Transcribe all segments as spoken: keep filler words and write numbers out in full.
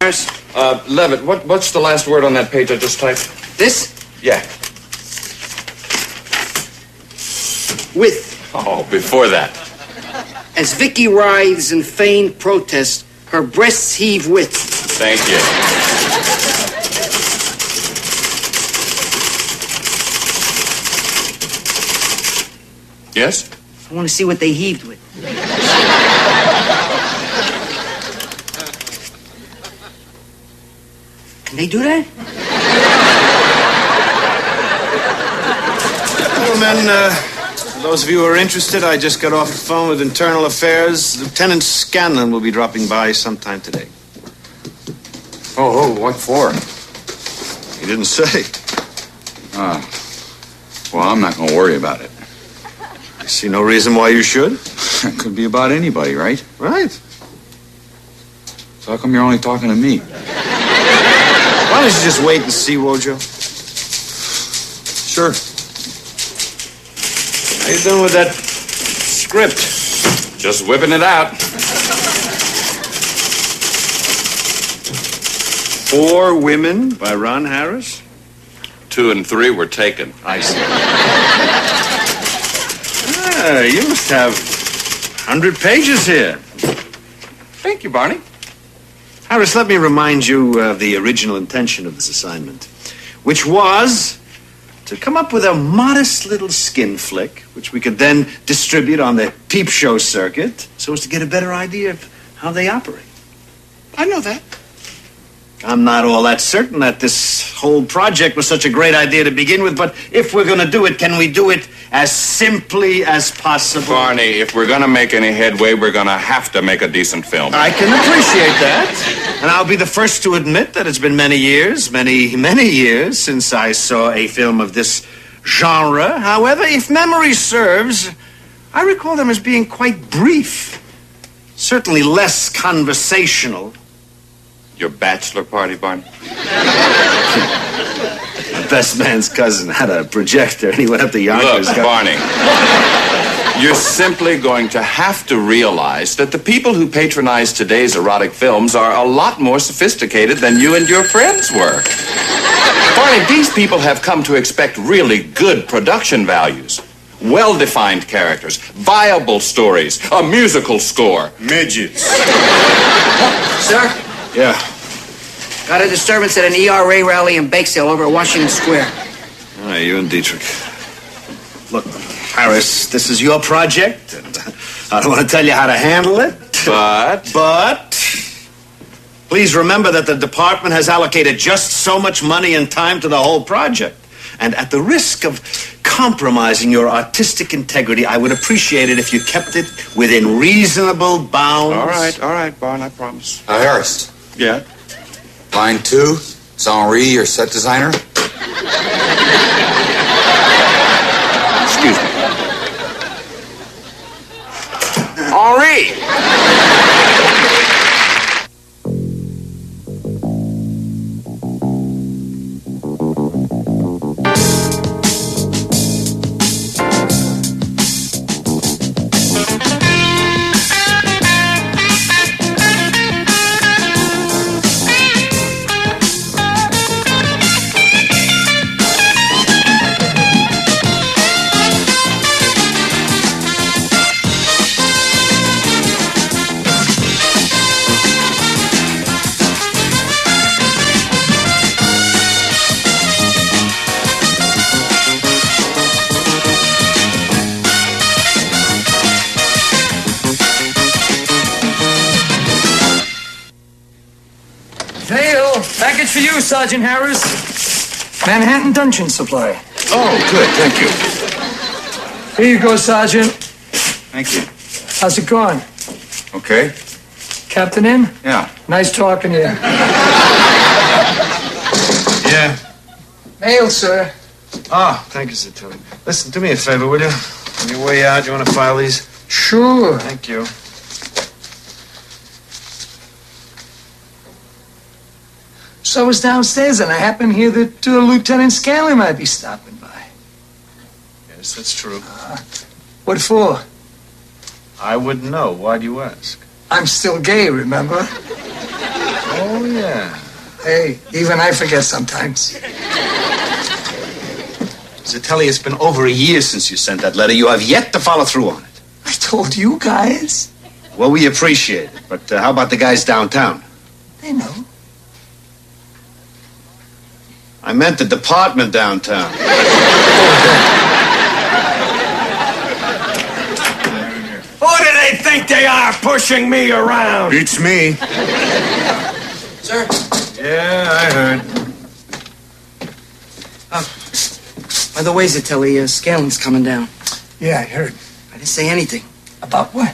Uh, Levitt, what, what's the last word on that page I just typed? This? Yeah. With. Oh, before that. As Vicky writhes in feigned protest, her breasts heave with. Thank you. Yes? I want to see what they heaved with. Can they do that? Well, men, uh, for those of you who are interested, I just got off the phone with Internal Affairs. Lieutenant Scanlon will be dropping by sometime today. Oh, oh, what for? He didn't say. Ah. Well, I'm not going to worry about it. I see no reason why you should. It could be about anybody, right? Right. So how come you're only talking to me? Why don't you just wait and see, Wojo? Sure. How you doing with that script? Just whipping it out. Four Women by Ron Harris? Two and three were taken. I see. Ah, you must have one hundred pages here. Thank you, Barney. Harris, let me remind you of the original intention of this assignment, which was to come up with a modest little skin flick, which we could then distribute on the peep show circuit so as to get a better idea of how they operate. I know that. I'm not all that certain that this whole project was such a great idea to begin with, but if we're going to do it, can we do it as simply as possible? Barney, if we're going to make any headway, we're going to have to make a decent film. I can appreciate that. And I'll be the first to admit that it's been many years, many, many years since I saw a film of this genre. However, if memory serves, I recall them as being quite brief. Certainly less conversational. Your bachelor party, Barney? The best man's cousin had a projector, and he went up to Yonkers. Look, Barney, you're simply going to have to realize that the people who patronize today's erotic films are a lot more sophisticated than you and your friends were. Barney, these people have come to expect really good production values. Well-defined characters, viable stories, a musical score. Midgets. Sir? Yeah. Got a disturbance at an E R A rally in Bakesdale over at Washington Square. All right, you and Dietrich. Look, Harris, this is your project, and I don't want to tell you how to handle it. But? But please remember that the department has allocated just so much money and time to the whole project. And at the risk of compromising your artistic integrity, I would appreciate it if you kept it within reasonable bounds. All right, all right, Barn, I promise. Uh, Harris. Yeah? Line two, is Henri your set designer? Excuse me. Henri! Package for you, Sergeant Harris. Manhattan Dungeon Supply. Oh, good, thank you. Here you go, Sergeant. Thank you. How's it going? Okay. Captain in? Yeah. Nice talking to you. Yeah. Mail, sir. Ah, thank you, Lieutenant. Listen, do me a favor, will you? On your way out, you want to file these? Sure. Thank you. So I was downstairs, and I happened to hear that uh, Lieutenant Scanlon might be stopping by. Yes, that's true. Uh, what for? I wouldn't know. Why do you ask? I'm still gay, remember? Oh, yeah. Hey, even I forget sometimes. Zatelli, it's been over a year since you sent that letter. You have yet to follow through on it. I told you guys. Well, we appreciate it. But uh, how about the guys downtown? They know. I meant the department downtown. Who do they think they are pushing me around? Beats me. Sir? Yeah, I heard. By the way, Zatelli, uh, Scanlon's coming down. Yeah, I heard. I didn't say anything. About what?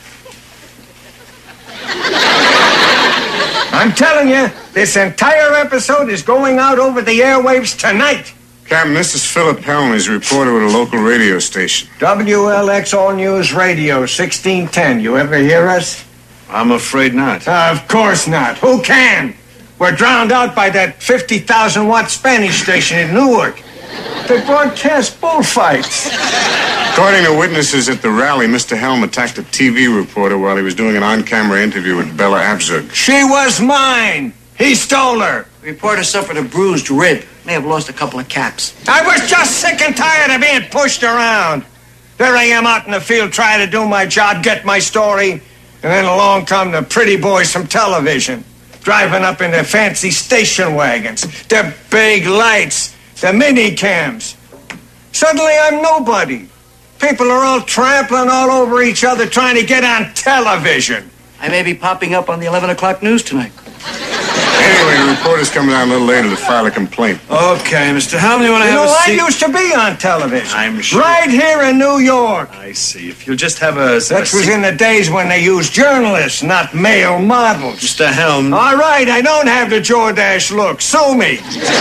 I'm telling you, this entire episode is going out over the airwaves tonight. Captain, this is Philip Helm. He's a reporter with a local radio station. W L X All News Radio, sixteen ten. You ever hear us? I'm afraid not. Uh, of course not. Who can? We're drowned out by that fifty thousand watt Spanish station in Newark. They broadcast bullfights. According to witnesses at the rally, Mister Helm attacked a T V reporter while he was doing an on-camera interview with Bella Abzug. She was mine. He stole her. The reporter suffered a bruised rib. May have lost a couple of caps. I was just sick and tired of being pushed around. There I am out in the field trying to do my job, get my story, and then along come the pretty boys from television, driving up in their fancy station wagons, their big lights, the mini cams. Suddenly I'm nobody. People are all trampling all over each other trying to get on television. I may be popping up on the eleven o'clock news tonight. Anyway, the reporter's coming down a little later to file a complaint. Okay, Mister Helm, you want to You have know, a I seat? used to be on television. I'm sure. Right here in New York. I see. If you'll just have a... That was in the days when they used journalists, not male models. Mister Helm. All right, I don't have the Jordache look. Sue me.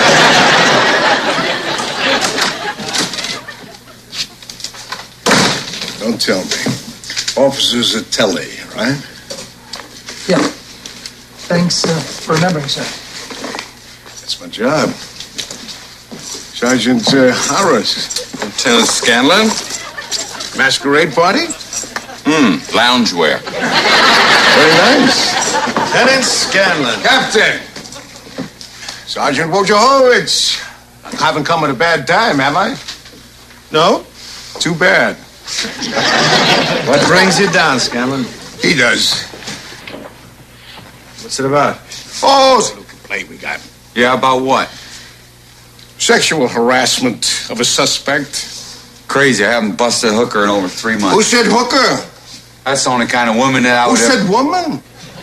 Don't tell me. Officer Zatelli, right? Yeah. Thanks uh, for remembering, sir. That's my job. Sergeant uh, Harris. Lieutenant Scanlon? Masquerade party? Hmm, loungewear. Very nice. Lieutenant Scanlon. Captain! Sergeant Wojciechowicz. I haven't come at a bad time, have I? No? Too bad. What brings you down, Scanlon? He does. What's it about? Oh, it's a little complaint we got. Yeah, about what? Sexual harassment of a suspect. Crazy, I haven't busted a hooker in over three months. Who said hooker? That's the only kind of woman that I Who would said ever... woman?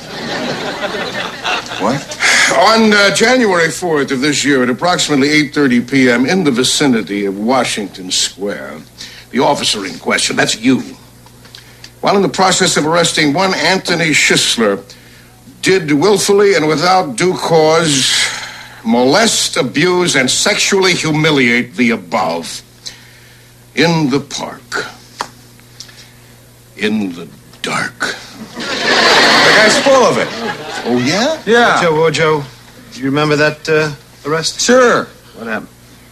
What? On uh, January fourth of this year at approximately eight thirty p.m. in the vicinity of Washington Square, the officer in question, that's you, while in the process of arresting one Anthony Schisler, did willfully and without due cause molest, abuse, and sexually humiliate the above in the park, in the dark. The guy's full of it. Oh, yeah? Yeah. Wojo, Wojo, do you remember that uh, arrest? Sure. What happened?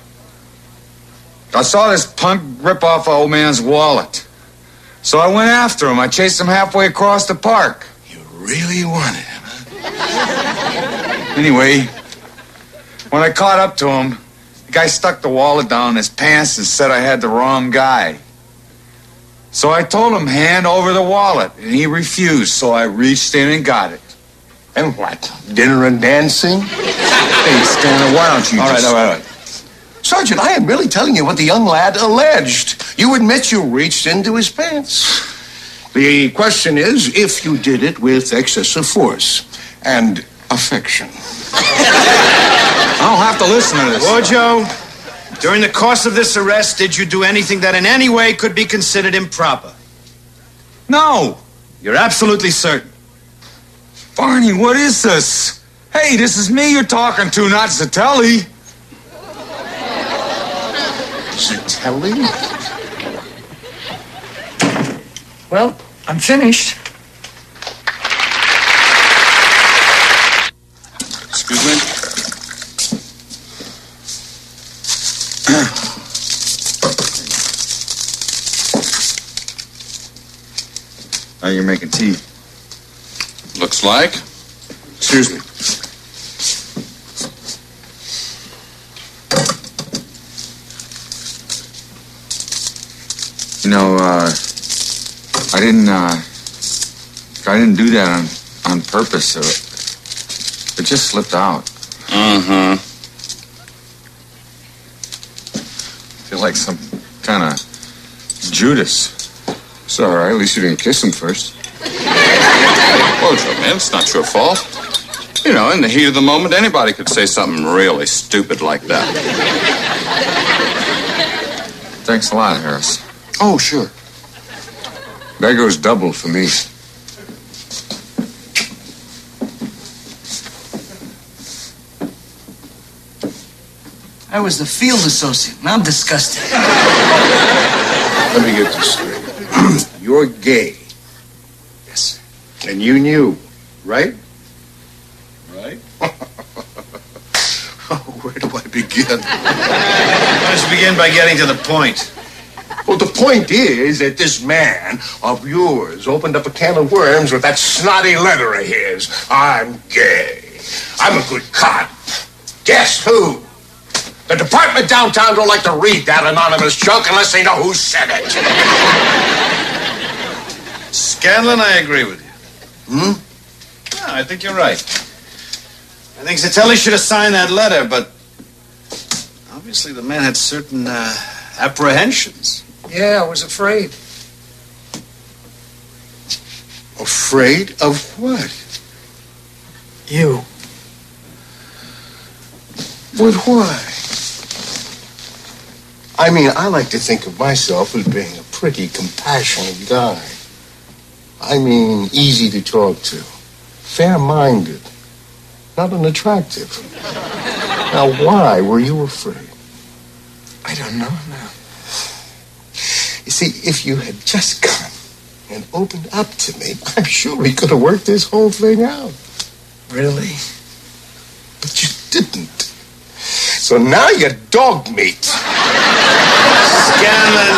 I saw this punk rip off an old man's wallet. So I went after him. I chased him halfway across the park. You really wanted him, huh? Anyway, when I caught up to him, the guy stuck the wallet down in his pants and said I had the wrong guy. So I told him, hand over the wallet, and he refused, so I reached in and got it. And what? Dinner and dancing? Hey, Stanley, why don't you All right, just... all right, all right. Sergeant, I am really telling you what the young lad alleged. You admit you reached into his pants. The question is if you did it with excessive force and affection. I don't have to listen to this. Wojo, during the course of this arrest, did you do anything that in any way could be considered improper? No. You're absolutely certain. Barney, what is this? Hey, this is me you're talking to, not Zatelli. Zatelli? Well, I'm finished. Excuse me? Now you're making tea. Looks like. Excuse me. uh, I didn't, uh, I didn't do that on, on purpose. So it just slipped out. Mm-hmm. I feel like some kind of Judas. It's all right. At least you didn't kiss him first. Well, man, it's not your fault. You know, in the heat of the moment, anybody could say something really stupid like that. Thanks a lot, Harris. Oh, sure. That goes double for me. I was the field associate, and I'm disgusted. Let me get this straight. You're gay. Yes, sir. And you knew, right? Right? Oh, where do I begin? Let's begin by getting to the point. Well, the point is that this man of yours opened up a can of worms with that snotty letter of his. I'm gay. I'm a good cop. Guess who? The department downtown don't like to read that anonymous junk unless they know who said it. Scanlon, I agree with you. Hmm? Yeah, I think you're right. I think Zitelli should have signed that letter, but obviously the man had certain uh, apprehensions. Yeah, I was afraid. Afraid of what? You. With why? I mean, I like to think of myself as being a pretty compassionate guy. I mean, easy to talk to, fair-minded, not unattractive. Now, why were you afraid? I don't know now. You see, if you had just come and opened up to me, I'm sure we could have worked this whole thing out. Really? But you didn't. So now you're dog meat. Scanlon,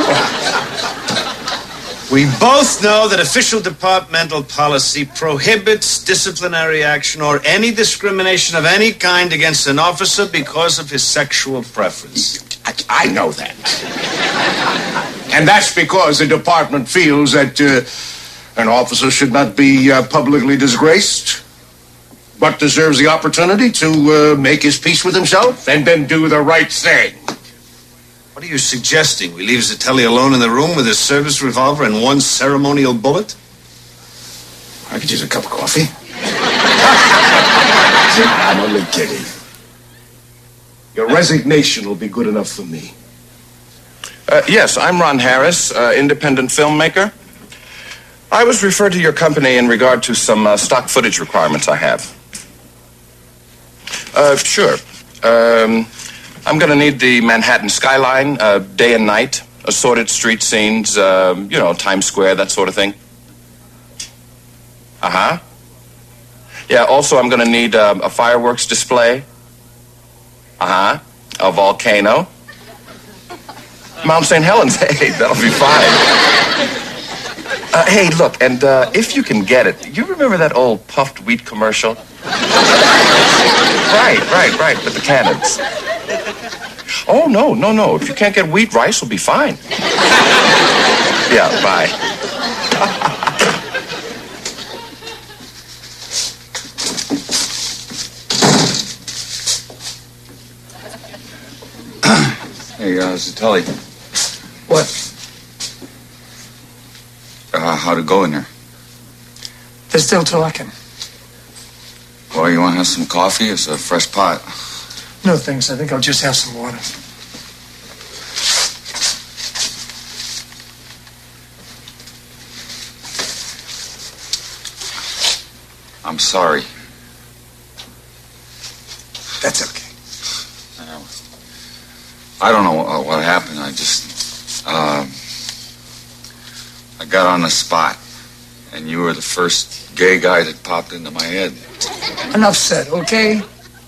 we both know that official departmental policy prohibits disciplinary action or any discrimination of any kind against an officer because of his sexual preference. I, I know that. And that's because the department feels that uh, an officer should not be uh, publicly disgraced, but deserves the opportunity to uh, make his peace with himself and then do the right thing. What are you suggesting? We leave Zitelli alone in the room with his service revolver and one ceremonial bullet? I could use a cup of coffee. I'm only kidding. Your resignation will be good enough for me. Uh, yes, I'm Ron Harris, uh, independent filmmaker. I was referred to your company in regard to some uh, stock footage requirements I have. Uh, sure. Um, I'm going to need the Manhattan skyline, uh, day and night, assorted street scenes, uh, you know, Times Square, that sort of thing. Uh-huh. Yeah, also I'm going to need uh, a fireworks display. Uh-huh. A volcano. Mount Saint Helens, hey, that'll be fine. Uh, hey, look, and uh, if you can get it, you remember that old puffed wheat commercial? Right, right, right, with the cannons. Oh, no, no, no. If you can't get wheat, rice will be fine. Yeah, bye. Hey, uh, Zitelli. What? Uh, how'd it go in there? They're still talking. Well, you want to have some coffee? It's a fresh pot. No, thanks. I think I'll just have some water. I'm sorry. That's okay. Uh, I don't know what, what happened. I just, uh, I got on the spot, and you were the first gay guy that popped into my head. Enough said, okay?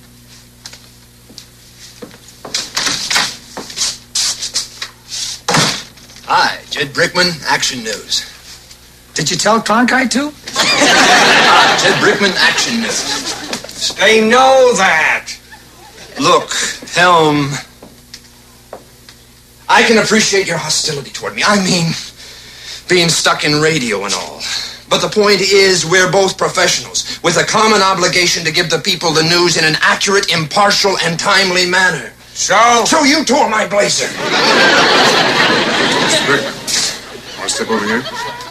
Hi, Jed Brickman, Action News. Did you tell Cronkite too? Jed Brickman, Action News. They know that. Look, Helm, I can appreciate your hostility toward me. I mean, being stuck in radio and all. But the point is, we're both professionals with a common obligation to give the people the news in an accurate, impartial, and timely manner. So? So you tore my blazer. Mister Brickman, want to step over here?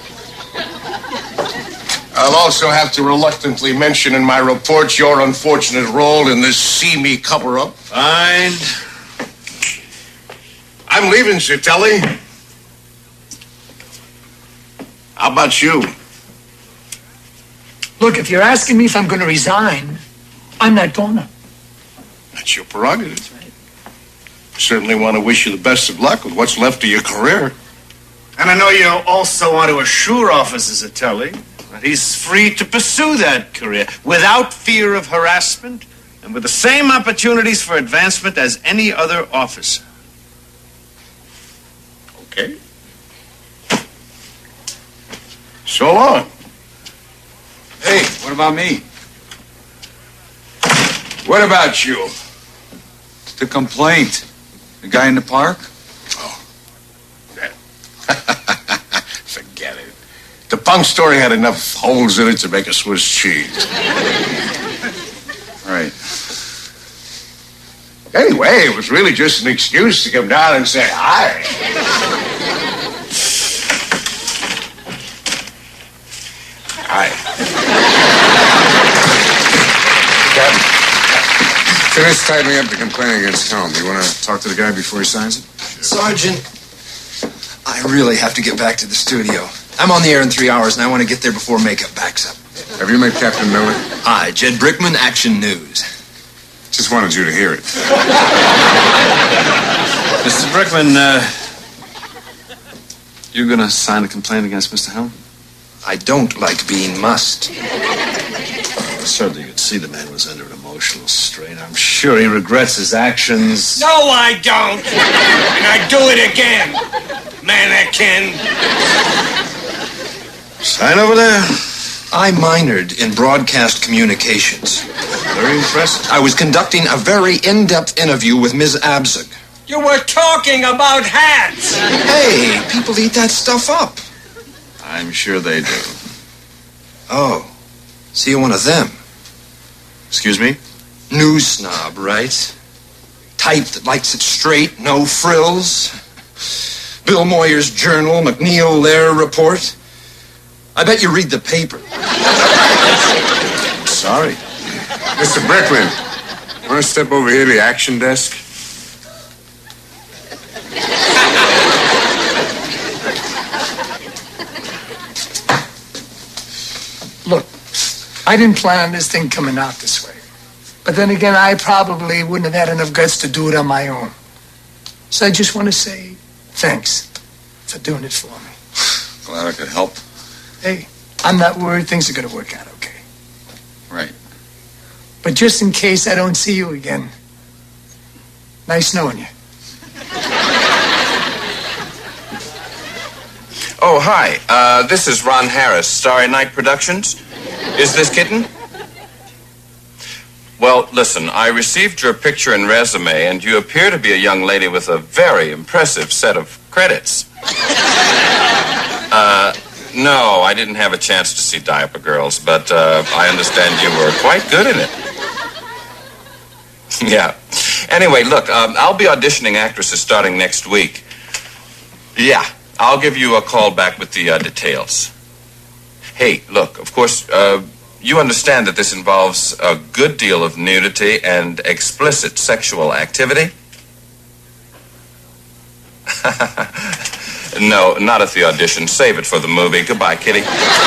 I'll also have to reluctantly mention in my report your unfortunate role in this see-me cover-up. Fine. I'm leaving, Zitelli. How about you? Look, if you're asking me if I'm going to resign, I'm not gonna. That's your prerogative. Certainly want to wish you the best of luck with what's left of your career. And I know you also want to assure Officer Zitelli that he's free to pursue that career without fear of harassment and with the same opportunities for advancement as any other officer. Okay. So long. Hey, what about me? What about you? The complaint. The guy in the park? Oh. That. Forget it. The punk story had enough holes in it to make a Swiss cheese. Right. Anyway, it was really just an excuse to come down and say hi. Hi. Captain, finish tightening up the complaint against Helm. You want to talk to the guy before he signs it? Sergeant, I really have to get back to the studio. I'm on the air in three hours, and I want to get there before makeup backs up. Have you met Captain Miller? Hi, Jed Brickman, Action News. Just wanted you to hear it. Mister Brickman, uh, you going to sign a complaint against Mister Helm? I don't like being mussed. Certainly you could see the man was under an emotional strain. I'm sure he regrets his actions. No, I don't. And I do it again. Mannequin. Sign over there. I minored in broadcast communications. Very impressive. I was conducting a very in-depth interview with Miz Abzug. You were talking about hats. Hey, people eat that stuff up. I'm sure they do. Oh, so you're one of them. Excuse me? News snob, right? Type that likes it straight, no frills. Bill Moyer's Journal, McNeil-Lair report. I bet you read the paper. Sorry. Mister Brickman, want to step over here to the action desk? Look, I didn't plan on this thing coming out this way. But then again, I probably wouldn't have had enough guts to do it on my own. So I just want to say thanks for doing it for me. Glad I could help. Hey, I'm not worried things are going to work out okay. Right. But just in case I don't see you again, nice knowing you. Oh, hi. Uh, this is Ron Harris, Starry Night Productions. Is this Kitten? Well, listen, I received your picture and resume, and you appear to be a young lady with a very impressive set of credits. Uh, no, I didn't have a chance to see Diaper Girls, but uh, I understand you were quite good in it. Yeah. Anyway, look, um, I'll be auditioning actresses starting next week. Yeah. I'll give you a call back with the uh, details. Hey, look, of course, uh, you understand that this involves a good deal of nudity and explicit sexual activity? No, not at the audition. Save it for the movie. Goodbye, Kitty.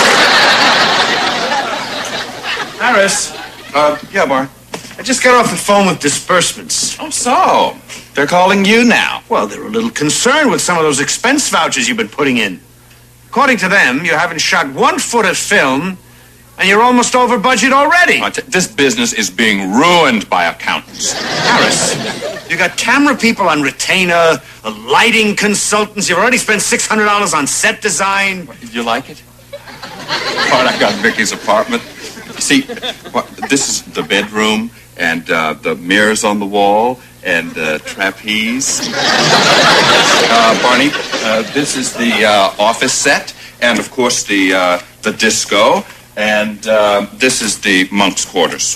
Harris. Uh, yeah, Barn. I just got off the phone with disbursements. Oh, so they're calling you now. Well, they're a little concerned with some of those expense vouchers you've been putting in. According to them, you haven't shot one foot of film, and you're almost over budget already. Uh, t- This business is being ruined by accountants. Harris, you got camera people on retainer, uh, lighting consultants. You've already spent six hundred dollars on set design. Did you like it? Bart, I got Vicky's apartment. See, what, this is the bedroom, and uh, the mirrors on the wall, and uh, trapeze. uh, Barney, uh, this is the uh, office set, and of course the uh, the disco, and uh, this is the monk's quarters.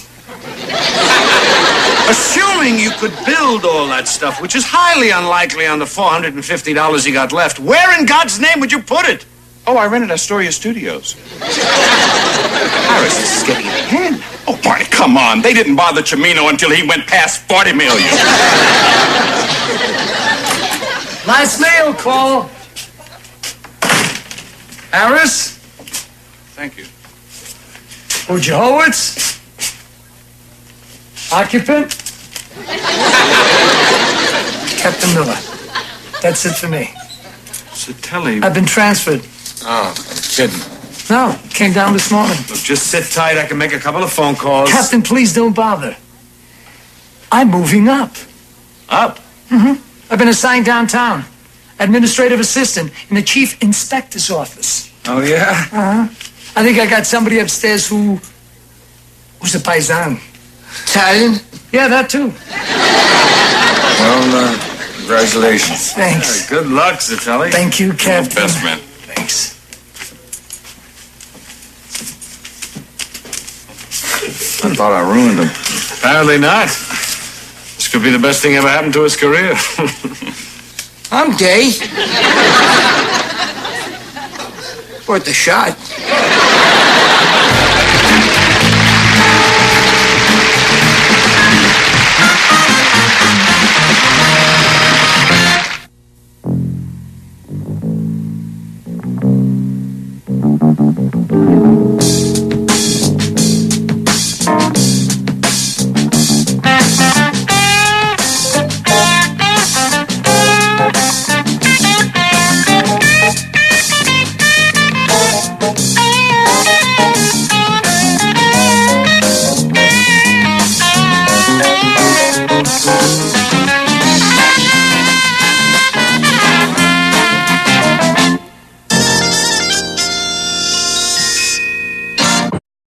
Assuming you could build all that stuff, which is highly unlikely on the four hundred fifty dollars you got left, where in God's name would you put it? Oh, I rented Astoria Studios. Harris, this is getting out of hand. Oh, Barney, come on. They didn't bother Cimino until he went past forty million. Nice mail, Cole. Harris? Thank you. Wojciechowicz? Occupant? Captain Miller. That's it for me. Satelli. I've been transferred. Oh, I'm kidding. No, came down this morning. Look, just sit tight. I can make a couple of phone calls. Captain, please don't bother. I'm moving up. Up? Mm-hmm. I've been assigned downtown. Administrative assistant in the chief inspector's office. Oh, yeah? Uh-huh. I think I got somebody upstairs who... who's a paisan. Italian? Yeah, that too. Well, uh, congratulations. Thanks. Good luck, Zitelli. Thank you, Captain. Best man. Thanks. I thought I ruined him. Apparently not. This could be the best thing ever happened to his career. I'm gay. Worth a shot.